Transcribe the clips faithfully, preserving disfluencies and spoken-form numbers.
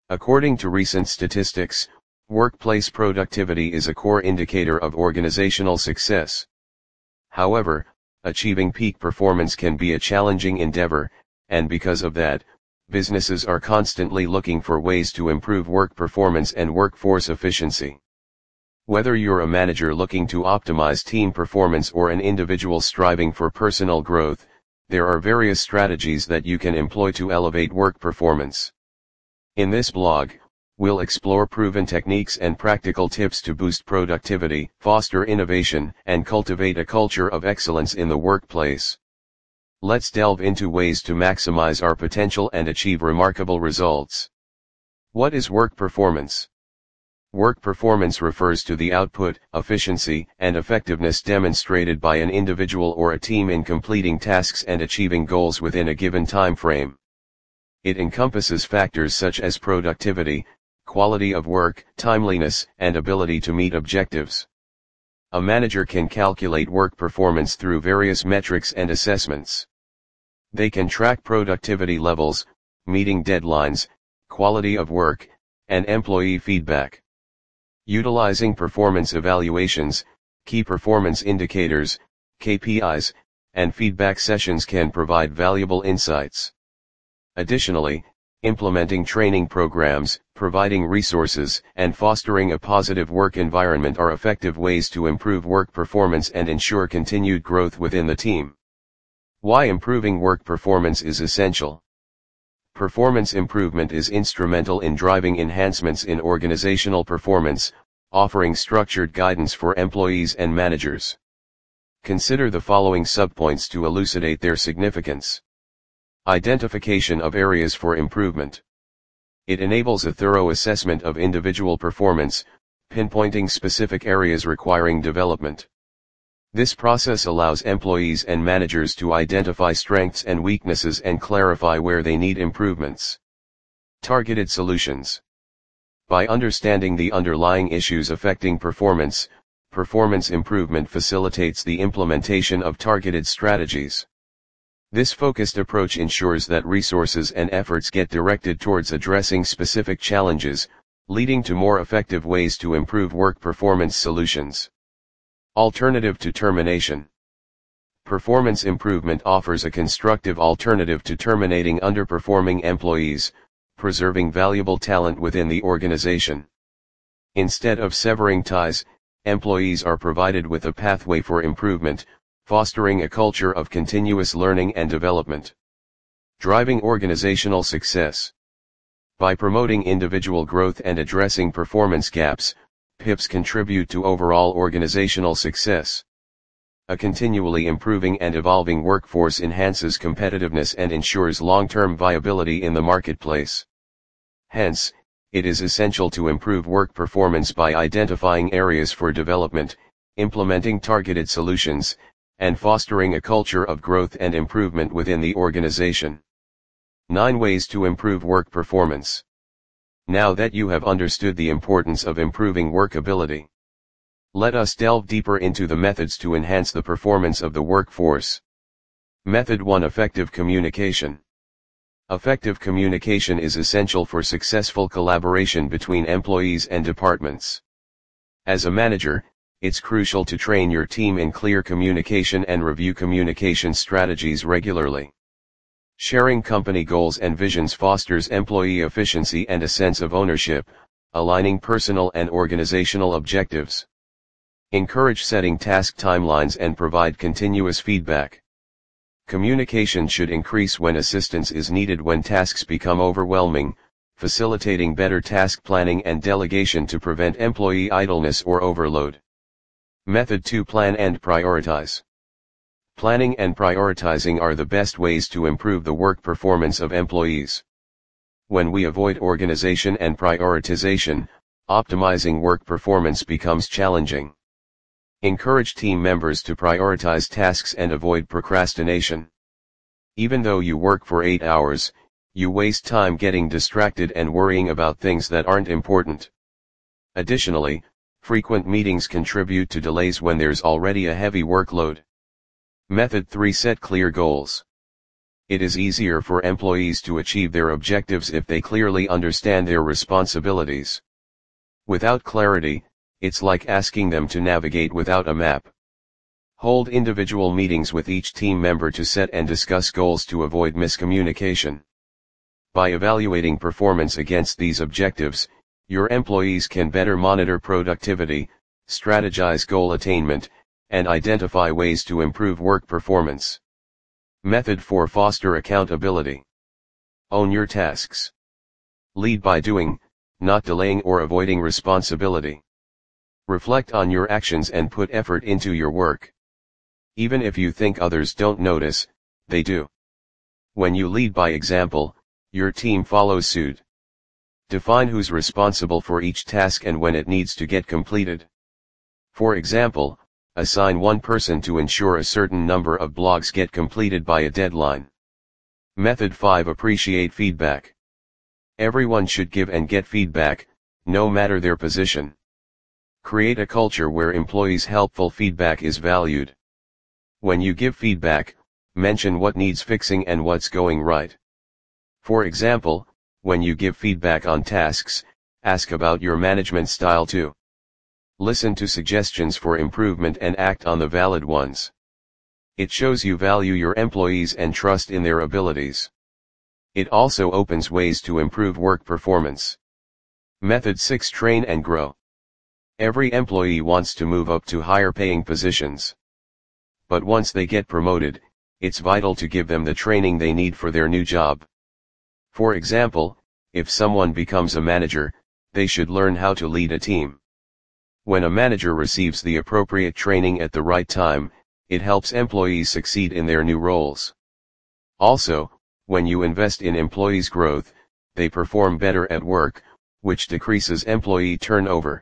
According to recent statistics, workplace productivity is a core indicator of organizational success. However, achieving peak performance can be a challenging endeavor, and because of that, businesses are constantly looking for ways to improve work performance and workforce efficiency. Whether you're a manager looking to optimize team performance or an individual striving for personal growth, there are various strategies that you can employ to elevate work performance. In this blog, we'll explore proven techniques and practical tips to boost productivity, foster innovation, and cultivate a culture of excellence in the workplace. Let's delve into ways to maximize our potential and achieve remarkable results. What is work performance? Work performance refers to the output, efficiency, and effectiveness demonstrated by an individual or a team in completing tasks and achieving goals within a given time frame. It encompasses factors such as productivity, quality of work, timeliness, and ability to meet objectives. A manager can calculate work performance through various metrics and assessments. They can track productivity levels, meeting deadlines, quality of work, and employee feedback. Utilizing performance evaluations, key performance indicators, K P Is, and feedback sessions can provide valuable insights. Additionally, implementing training programs, providing resources, and fostering a positive work environment are effective ways to improve work performance and ensure continued growth within the team. Why improving work performance is essential. Performance improvement is instrumental in driving enhancements in organizational performance, offering structured guidance for employees and managers. Consider the following subpoints to elucidate their significance. Identification of areas for improvement. It enables a thorough assessment of individual performance, pinpointing specific areas requiring development. This process allows employees and managers to identify strengths and weaknesses and clarify where they need improvements. Targeted solutions. By understanding the underlying issues affecting performance, performance improvement facilitates the implementation of targeted strategies. This focused approach ensures that resources and efforts get directed towards addressing specific challenges, leading to more effective ways to improve work performance solutions. Alternative to termination. Performance improvement offers a constructive alternative to terminating underperforming employees, preserving valuable talent within the organization. Instead of severing ties, employees are provided with a pathway for improvement, fostering a culture of continuous learning and development. Driving organizational success. By promoting individual growth and addressing performance gaps, P I Ps contribute to overall organizational success. A continually improving and evolving workforce enhances competitiveness and ensures long-term viability in the marketplace. Hence, it is essential to improve work performance by identifying areas for development, implementing targeted solutions, and fostering a culture of growth and improvement within the organization. nine Ways to improve work performance. Now that you have understood the importance of improving workability, let us delve deeper into the methods to enhance the performance of the workforce. Method one. Effective communication. Effective communication is essential for successful collaboration between employees and departments. As a manager, it's crucial to train your team in clear communication and review communication strategies regularly. Sharing company goals and visions fosters employee efficiency and a sense of ownership, aligning personal and organizational objectives. Encourage setting task timelines and provide continuous feedback. Communication should increase when assistance is needed when tasks become overwhelming, facilitating better task planning and delegation to prevent employee idleness or overload. Method two. Plan and prioritize. Planning and prioritizing are the best ways to improve the work performance of employees. When we avoid organization and prioritization, optimizing work performance becomes challenging. Encourage team members to prioritize tasks and avoid procrastination. Even though you work for eight hours, you waste time getting distracted and worrying about things that aren't important. Additionally, frequent meetings contribute to delays when there's already a heavy workload. Method three. Set clear goals. It is easier for employees to achieve their objectives if they clearly understand their responsibilities. Without clarity, it's like asking them to navigate without a map. Hold individual meetings with each team member to set and discuss goals to avoid miscommunication. By evaluating performance against these objectives, your employees can better monitor productivity, strategize goal attainment, and identify ways to improve work performance. Method four. Foster accountability. Own your tasks. Lead by doing, not delaying or avoiding responsibility. Reflect on your actions and put effort into your work. Even if you think others don't notice, they do. When you lead by example, your team follows suit. Define who's responsible for each task and when it needs to get completed. For example, assign one person to ensure a certain number of blogs get completed by a deadline. Method five. Appreciate feedback. Everyone should give and get feedback, no matter their position. Create a culture where employees' helpful feedback is valued. When you give feedback, mention what needs fixing and what's going right. For example, when you give feedback on tasks, ask about your management style too. Listen to suggestions for improvement and act on the valid ones. It shows you value your employees and trust in their abilities. It also opens ways to improve work performance. Method six. Train and grow. Every employee wants to move up to higher paying positions. But once they get promoted, it's vital to give them the training they need for their new job. For example, if someone becomes a manager, they should learn how to lead a team. When a manager receives the appropriate training at the right time, it helps employees succeed in their new roles. Also, when you invest in employees' growth, they perform better at work, which decreases employee turnover.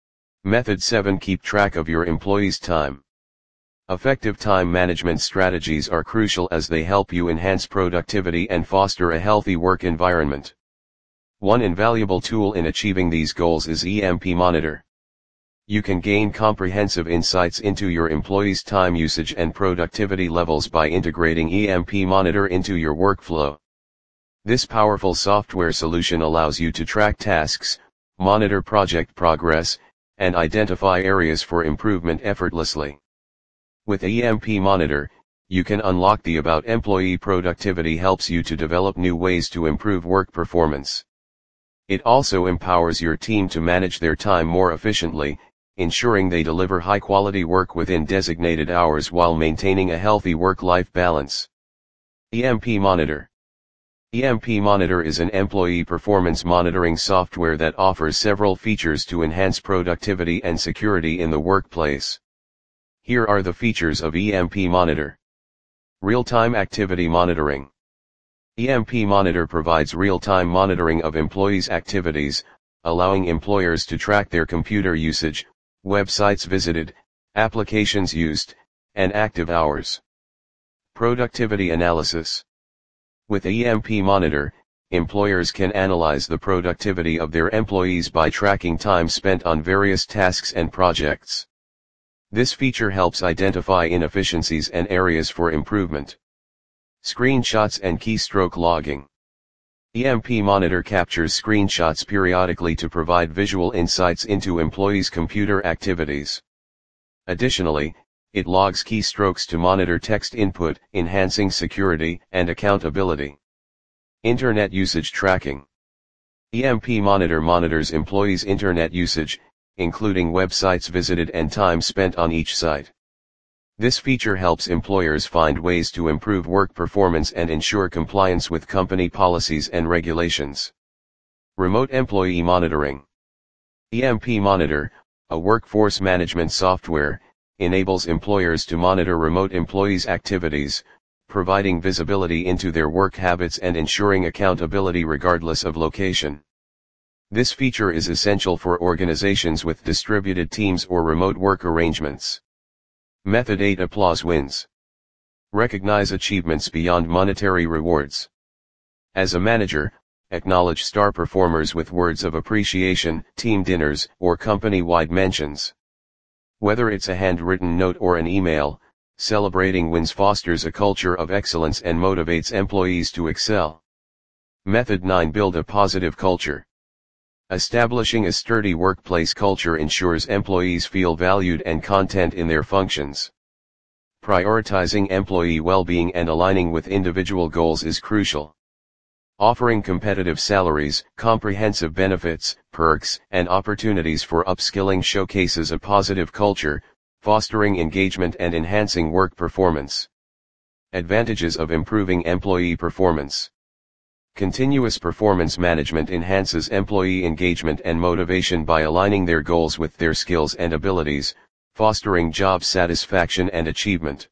Method seven. Keep track of your employees' time. Effective time management strategies are crucial as they help you enhance productivity and foster a healthy work environment. One invaluable tool in achieving these goals is E M P Monitor. You can gain comprehensive insights into your employees' time usage and productivity levels by integrating E M P Monitor into your workflow. This powerful software solution allows you to track tasks, monitor project progress, and identify areas for improvement effortlessly. With E M P Monitor, you can unlock the About Employee Productivity helps you to develop new ways to improve work performance. It also empowers your team to manage their time more efficiently, ensuring they deliver high-quality work within designated hours while maintaining a healthy work-life balance. E M P Monitor. E M P Monitor is an employee performance monitoring software that offers several features to enhance productivity and security in the workplace. Here are the features of E M P Monitor. Real-time activity monitoring. E M P Monitor provides real-time monitoring of employees' activities, allowing employers to track their computer usage, websites visited, applications used, and active hours. Productivity analysis. With E M P Monitor, employers can analyze the productivity of their employees by tracking time spent on various tasks and projects. This feature helps identify inefficiencies and areas for improvement. Screenshots and keystroke logging. E M P Monitor captures screenshots periodically to provide visual insights into employees' computer activities. Additionally, it logs keystrokes to monitor text input, enhancing security and accountability. Internet usage tracking. E M P Monitor monitors employees' internet usage, including websites visited and time spent on each site. This feature helps employers find ways to improve work performance and ensure compliance with company policies and regulations. Remote employee monitoring. E M P Monitor, a workforce management software, enables employers to monitor remote employees' activities, providing visibility into their work habits and ensuring accountability regardless of location. This feature is essential for organizations with distributed teams or remote work arrangements. Method eight. Applause wins. Recognize achievements beyond monetary rewards. As a manager, acknowledge star performers with words of appreciation, team dinners, or company-wide mentions. Whether it's a handwritten note or an email, Celebrating wins fosters a culture of excellence and motivates employees to excel. Method nine. Build a positive culture. Establishing a sturdy workplace culture ensures employees feel valued and content in their functions. Prioritizing employee well-being and aligning with individual goals is crucial. Offering competitive salaries, comprehensive benefits, perks, and opportunities for upskilling showcases a positive culture, fostering engagement and enhancing work performance. Advantages of improving employee performance. Continuous performance management enhances employee engagement and motivation by aligning their goals with their skills and abilities, fostering job satisfaction and achievement.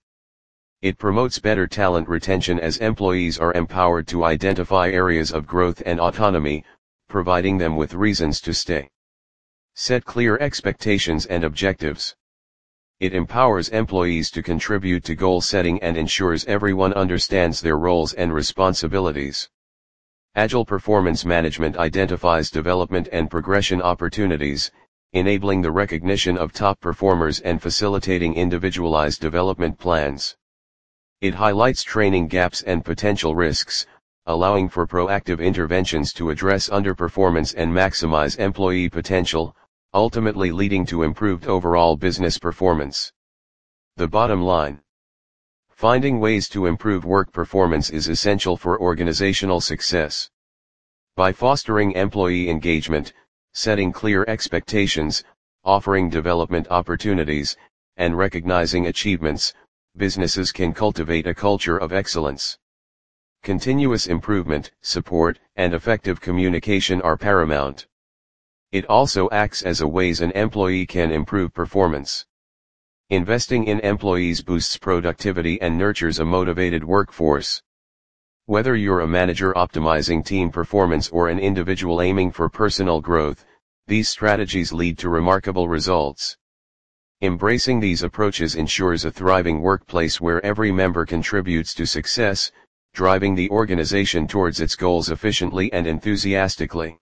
It promotes better talent retention as employees are empowered to identify areas of growth and autonomy, providing them with reasons to stay. Set clear expectations and objectives. It empowers employees to contribute to goal setting and ensures everyone understands their roles and responsibilities. Agile performance management identifies development and progression opportunities, enabling the recognition of top performers and facilitating individualized development plans. It highlights training gaps and potential risks, allowing for proactive interventions to address underperformance and maximize employee potential, ultimately leading to improved overall business performance. The bottom line. Finding ways to improve work performance is essential for organizational success. By fostering employee engagement, setting clear expectations, offering development opportunities, and recognizing achievements, businesses can cultivate a culture of excellence. Continuous improvement, support, and effective communication are paramount. It also acts as a ways an employee can improve performance. Investing in employees boosts productivity and nurtures a motivated workforce. Whether you're a manager optimizing team performance or an individual aiming for personal growth, these strategies lead to remarkable results. Embracing these approaches ensures a thriving workplace where every member contributes to success, driving the organization towards its goals efficiently and enthusiastically.